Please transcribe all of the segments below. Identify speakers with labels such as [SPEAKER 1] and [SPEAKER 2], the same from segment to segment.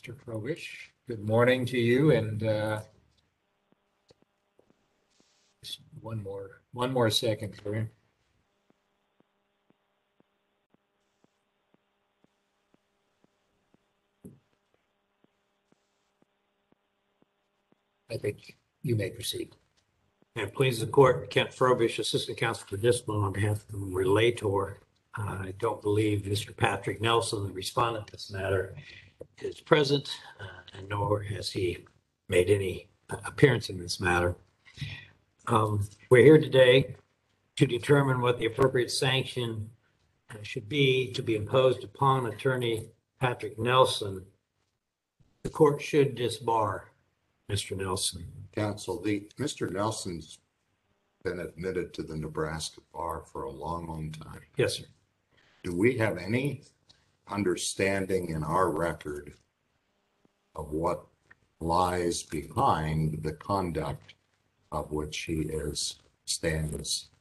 [SPEAKER 1] Mr. Probish. Good morning to you, and just one more second for him. I think you may proceed.
[SPEAKER 2] And please the court, Kent Frobish, Assistant Counsel for Discipline on behalf of the relator. I don't believe Mr. Patrick Nelson, the respondent in this matter, is present, and nor has he made any appearance in this matter. We're here today to determine what the appropriate sanction should be to be imposed upon Attorney Patrick Nelson. The court should disbar Mr. Nelson.
[SPEAKER 3] Counsel, Mr. Nelson's been admitted to the Nebraska bar for a long time.
[SPEAKER 2] Yes, sir.
[SPEAKER 3] Do we have any understanding in our record of what lies behind the conduct of which he stands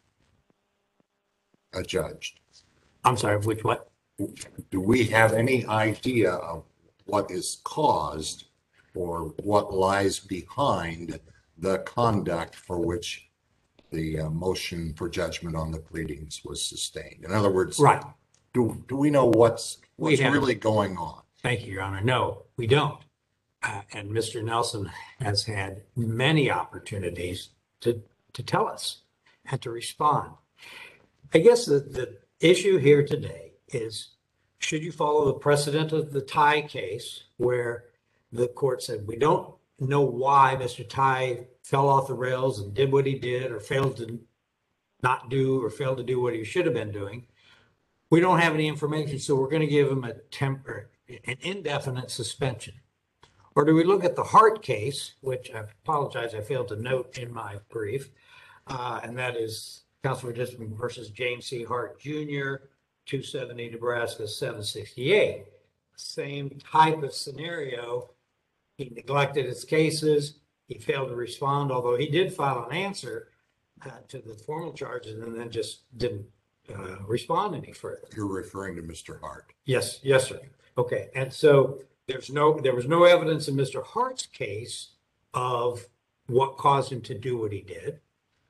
[SPEAKER 3] adjudged?
[SPEAKER 2] I'm sorry, which what?
[SPEAKER 3] Do we have any idea of what is caused or what lies behind the conduct for which the motion for judgment on the pleadings was sustained? In other words,
[SPEAKER 2] Right.
[SPEAKER 3] Do we know what's really going on?
[SPEAKER 2] Thank you, Your Honor. No, we don't. And Mr. Nelson has had many opportunities to tell us and to respond. I guess the issue here today is, should you follow the precedent of the Ty case, where the court said, we don't know why Mr. Ty fell off the rails and did what he did, or failed to not do, or failed to do what he should have been doing. We don't have any information, so we're going to give him an indefinite suspension. Or do we look at the Hart case, which I apologize, I failed to note in my brief, and that is Counsel for Discipline versus James C. Hart Jr., 270 Nebraska 768. Same type of scenario. He neglected his cases. He failed to respond, although he did file an answer to the formal charges and then just didn't respond any further.
[SPEAKER 3] You're referring to Mr. Hart.
[SPEAKER 2] Yes, sir. Okay, and so there was no evidence in Mr. Hart's case of what caused him to do what he did.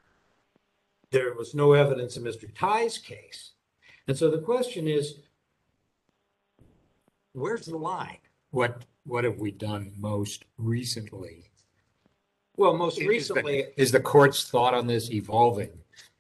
[SPEAKER 2] There was no evidence in Mr. Ty's case. And so the question is, where's the line?
[SPEAKER 1] What have we done most recently?
[SPEAKER 2] Well, most recently,
[SPEAKER 1] Is the court's thought on this evolving?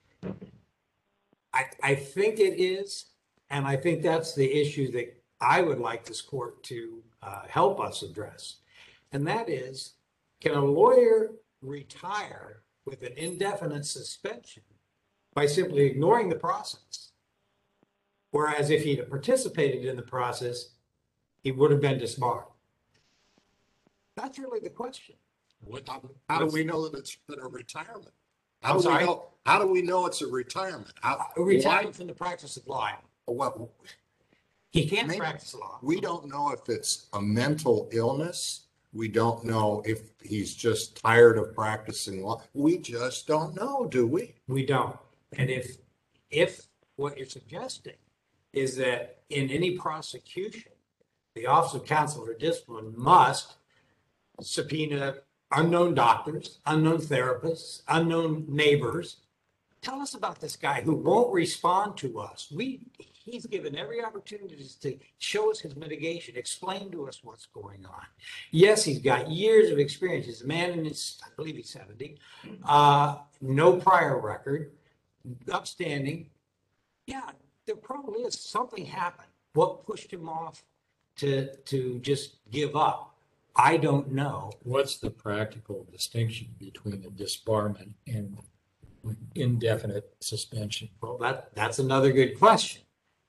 [SPEAKER 2] I think it is, and I think that's the issue that I would like this court to help us address. And that is, can a lawyer retire with an indefinite suspension by simply ignoring the process? Whereas if he'd participated in the process, he would have been disbarred. That's really the question.
[SPEAKER 3] How do we know that it's been a retirement?
[SPEAKER 2] How
[SPEAKER 3] do we know it's a retirement?
[SPEAKER 2] A retirement from the practice of law.
[SPEAKER 3] Well,
[SPEAKER 2] He can't practice law.
[SPEAKER 3] we don't know if it's a mental illness. We don't know if he's just tired of practicing law. We just don't know, do we?
[SPEAKER 2] We don't. And if what you're suggesting is that in any prosecution, the Office of Counsel for Discipline must subpoena unknown doctors, unknown therapists, unknown neighbors. Tell us about this guy who won't respond to us. He's given every opportunity to show us his mitigation, explain to us what's going on. Yes, he's got years of experience. He's a man in his, I believe he's 70, no prior record, upstanding. Yeah, there probably is something happened. What pushed him off to just give up? I don't know.
[SPEAKER 1] What's the practical distinction between a disbarment and indefinite suspension?
[SPEAKER 2] Well, that's another good question.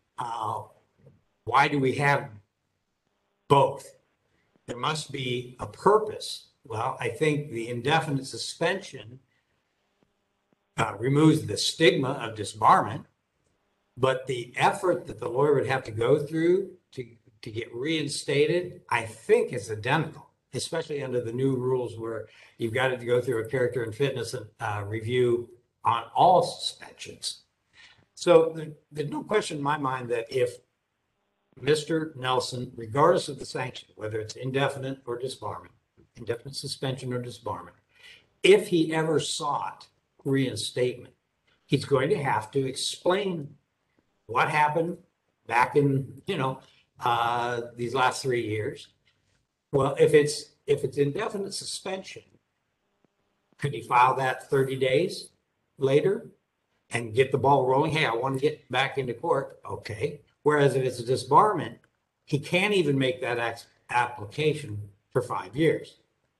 [SPEAKER 2] Why do we have both? There must be a purpose. Well, I think the indefinite suspension removes the stigma of disbarment, but the effort that the lawyer would have to go through to get reinstated, I think is identical, especially under the new rules where you've got to go through a character and fitness review on all suspensions. So there's no question in my mind that if Mr. Nelson, regardless of the sanction, whether it's indefinite or disbarment, indefinite suspension or disbarment, if he ever sought reinstatement, he's going to have to explain what happened back in, these last 3 years. Well, if it's indefinite suspension, could he file that 30 days later and get the ball rolling? Hey, I want to get back into court. Okay. Whereas if it's a disbarment, he can't even make that application for 5 years.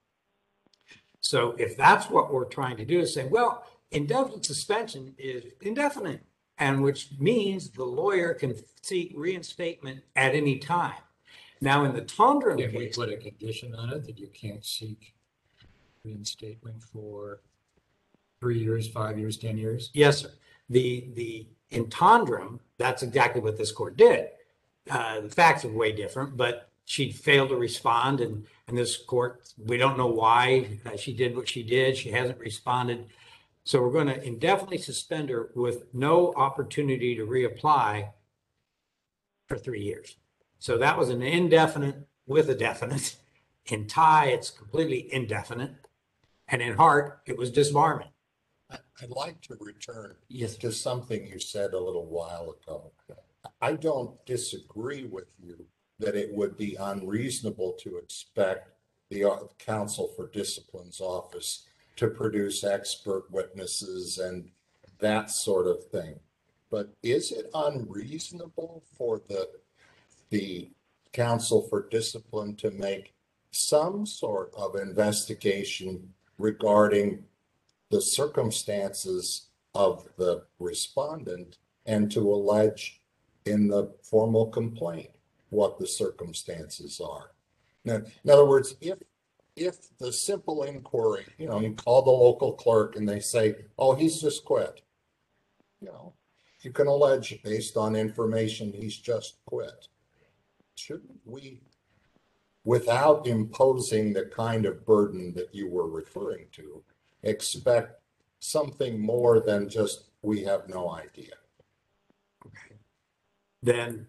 [SPEAKER 2] So if that's what we're trying to do, is say, well, indefinite suspension is indefinite, and which means the lawyer can seek reinstatement at any time. Now, in the Tondrum
[SPEAKER 1] Can we
[SPEAKER 2] case,
[SPEAKER 1] put a condition on it that you can't seek reinstatement for 3 years, 5 years, 10 years?
[SPEAKER 2] yes, sir. In Tondrum, that's exactly what this court did. The facts are way different, but she failed to respond, and this court, we don't know why she did what she did. She hasn't responded. So we're going to indefinitely suspend her with no opportunity to reapply for 3 years. So that was an indefinite with a definite. In Thai, it's completely indefinite. And in Hart, it was disbarment.
[SPEAKER 3] I'd like to return
[SPEAKER 2] Yes.
[SPEAKER 3] to something you said a little while ago. I don't disagree with you that it would be unreasonable to expect the Counsel for Discipline's office to produce expert witnesses and that sort of thing. But is it unreasonable for the Counsel for Discipline to make some sort of investigation regarding the circumstances of the respondent and to allege in the formal complaint what the circumstances are? Now, in other words, if the simple inquiry, you call the local clerk and they say, oh, he's just quit, you can allege based on information he's just quit. Shouldn't we, without imposing the kind of burden that you were referring to, expect something more than just we have no idea?
[SPEAKER 2] Okay. Then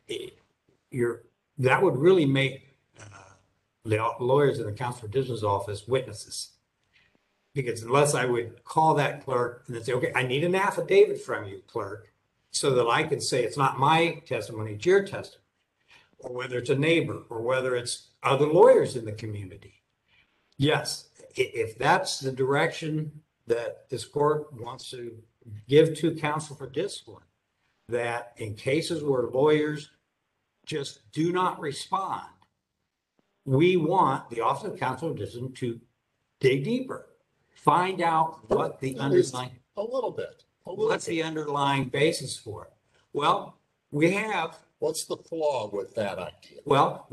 [SPEAKER 2] that would really make the lawyers in the Counsel for Discipline's office witnesses. Because unless I would call that clerk and say, okay, I need an affidavit from you, clerk, so that I can say it's not my testimony, it's your testimony, or whether it's a neighbor, or whether it's other lawyers in the community. Yes, if that's the direction that this court wants to give to Counsel for Discipline, that in cases where lawyers just do not respond, we want the Office of Counsel for Discipline to dig deeper, find out what the underlying,
[SPEAKER 3] A little bit.
[SPEAKER 2] what's the underlying basis for it. Well, we have
[SPEAKER 3] What's the flaw with that idea?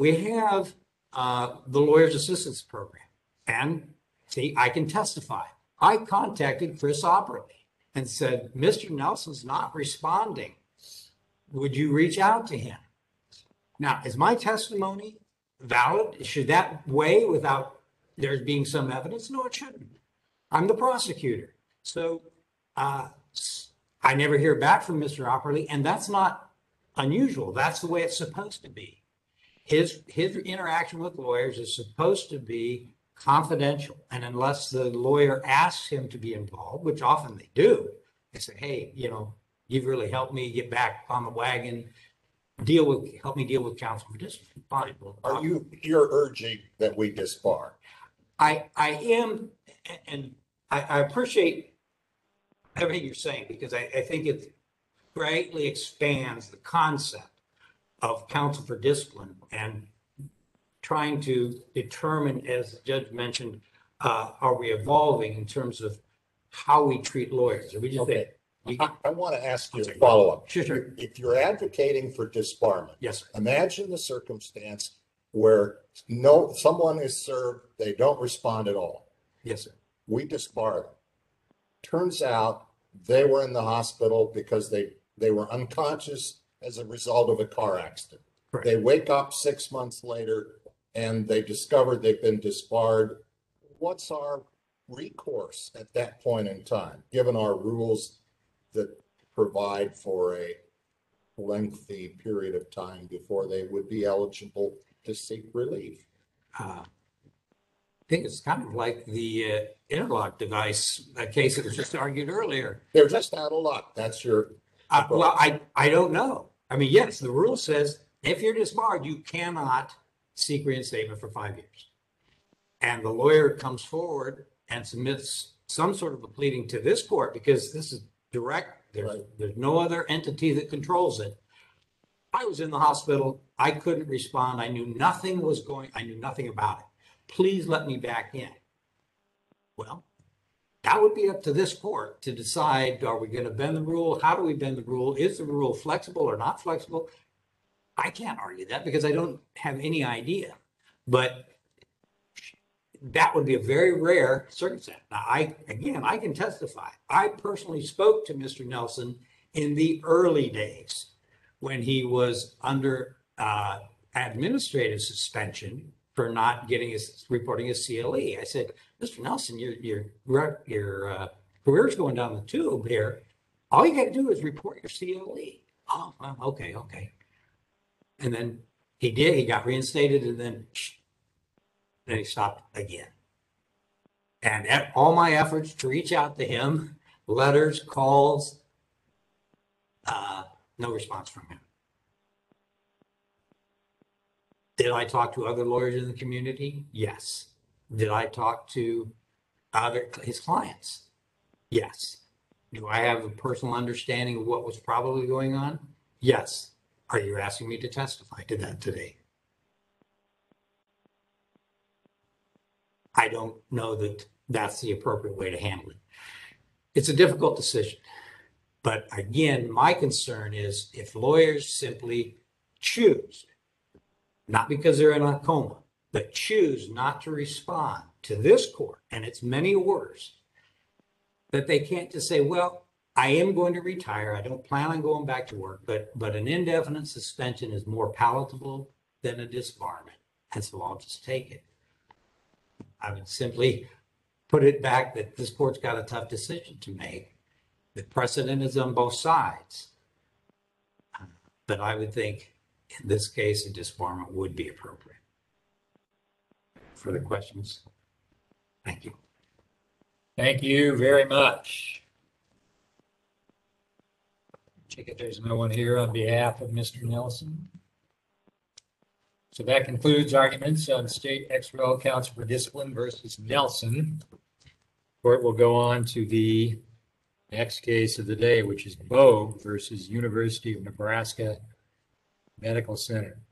[SPEAKER 2] the Lawyers Assistance Program. And see, I can testify. I contacted Chris Opperly and said, Mr. Nelson's not responding. Would you reach out to him? Now, is my testimony valid? Should that weigh without there being some evidence? No, it shouldn't. I'm the prosecutor. So I never hear back from Mr. Opperly, and that's not unusual. That's the way it's supposed to be. His interaction with lawyers is supposed to be confidential. And unless the lawyer asks him to be involved, which often they do, they say, hey, you've really helped me get back on the wagon, help me deal with Counsel for Discipline. Fine.
[SPEAKER 3] You're urging that we disbar?
[SPEAKER 2] I am, and I appreciate everything you're saying, because I think it greatly expands the concept of Counsel for Discipline and trying to determine, as the judge mentioned, are we evolving in terms of how we treat lawyers? Are we just
[SPEAKER 3] Okay.
[SPEAKER 2] think,
[SPEAKER 3] I want to ask you a follow-up.
[SPEAKER 2] Sure.
[SPEAKER 3] If you're advocating for disbarment,
[SPEAKER 2] Yes, sir.
[SPEAKER 3] imagine the circumstance where someone is served, they don't respond at all.
[SPEAKER 2] Yes, sir.
[SPEAKER 3] We disbar them. Turns out they were in the hospital because they were unconscious as a result of a car accident.
[SPEAKER 2] Correct.
[SPEAKER 3] They wake up 6 months later and they discover they've been disbarred. What's our recourse at that point in time, given our rules that provide for a lengthy period of time before they would be eligible to seek relief.
[SPEAKER 2] I think it's kind of like the interlock device case that was just argued earlier.
[SPEAKER 3] They're just out of luck. That's your
[SPEAKER 2] Well,
[SPEAKER 3] approach.
[SPEAKER 2] I don't know. I mean, yes, the rule says if you're disbarred, you cannot seek reinstatement for 5 years. And the lawyer comes forward and submits some sort of a pleading to this court because this is direct. There's no other entity that controls it. I was in the hospital. I couldn't respond. I knew nothing about it. Please let me back in. Well, that would be up to this court to decide, are we going to bend the rule? How do we bend the rule? Is the rule flexible or not flexible? I can't argue that because I don't have any idea. But that would be a very rare circumstance. Now, I can testify. I personally spoke to Mr. Nelson in the early days when he was under administrative suspension for not reporting his CLE. I said, Mr. Nelson, your career's going down the tube here. All you got to do is report your CLE. Oh, well, okay. And then he did. He got reinstated, and then he stopped again. And at all my efforts to reach out to him, letters, calls, no response from him. Did I talk to other lawyers in the community? Yes. Did I talk to his clients? Yes. Do I have a personal understanding of what was probably going on? Yes. Are you asking me to testify to that today? I don't know that that's the appropriate way to handle it. It's a difficult decision. But again, my concern is if lawyers simply choose, not because they're in a coma, but choose not to respond to this court and its many orders, that they can't just say, well, I am going to retire. I don't plan on going back to work, but an indefinite suspension is more palatable than a disbarment. And so I'll just take it. I would simply put it back that this court's got a tough decision to make. The precedent is on both sides. But I would think in this case, a disbarment would be appropriate. Further questions? Thank you.
[SPEAKER 1] Thank you very much. Check if there's no one here on behalf of Mr. Nelson. So that concludes arguments on State XRL Council for Discipline versus Nelson. Court will go on to the next case of the day, which is Bogue versus University of Nebraska Medical Center.